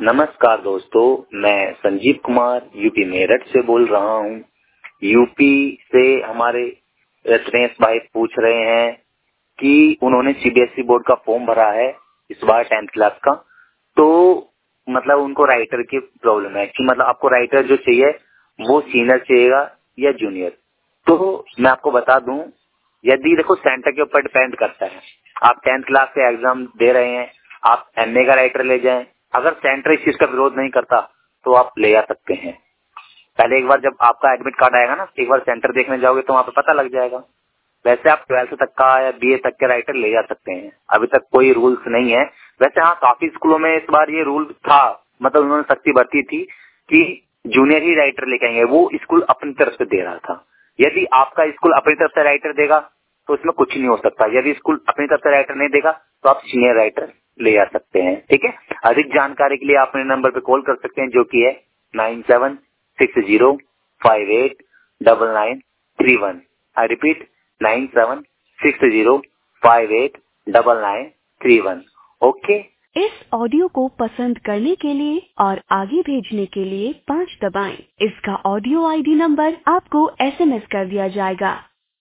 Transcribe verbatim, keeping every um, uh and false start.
नमस्कार दोस्तों, मैं संजीव कुमार यूपी मेरठ से बोल रहा हूँ। यूपी से हमारे रत्नेश भाई पूछ रहे हैं कि उन्होंने सीबीएसई बोर्ड का फॉर्म भरा है इस बार टेंथ क्लास का, तो मतलब उनको राइटर की प्रॉब्लम है कि मतलब आपको राइटर जो चाहिए वो सीनियर चाहिएगा या जूनियर। तो मैं आपको बता दूं, यदि देखो सेंटर के ऊपर डिपेंड करता है। आप टेंथ क्लास के एग्जाम दे रहे हैं, आप एमए का राइटर ले जाएं, अगर सेंटर इस चीज का विरोध नहीं करता तो आप ले आ सकते हैं। पहले एक बार जब आपका एडमिट कार्ड आएगा ना, एक बार सेंटर देखने जाओगे तो वहाँ पे पता लग जाएगा। वैसे आप ट्वेल्थ तक का या बीए तक के राइटर ले जा सकते हैं, अभी तक कोई रूल्स नहीं है। वैसे हाँ, काफी स्कूलों में इस बार ये रूल था, मतलब उन्होंने सख्ती बरती थी कि जूनियर ही राइटर लेके आएंगे, वो स्कूल अपनी तरफ से दे रहा था। यदि आपका स्कूल अपनी तरफ से राइटर देगा तो इसमें कुछ नहीं हो सकता, यदि स्कूल अपनी तरफ से राइटर नहीं देगा तो आप सीनियर राइटर ले आ सकते हैं। ठीक है, अधिक जानकारी के लिए आप मेरे नंबर पे कॉल कर सकते हैं, जो कि है nine seven six zero five eight double nine three one. I repeat, nine seven six zero five eight double nine three one. Okay. इस ऑडियो को पसंद करने के लिए और आगे भेजने के लिए पाँच दबाएं। इसका ऑडियो आईडी नंबर आपको एसएमएस कर दिया जाएगा।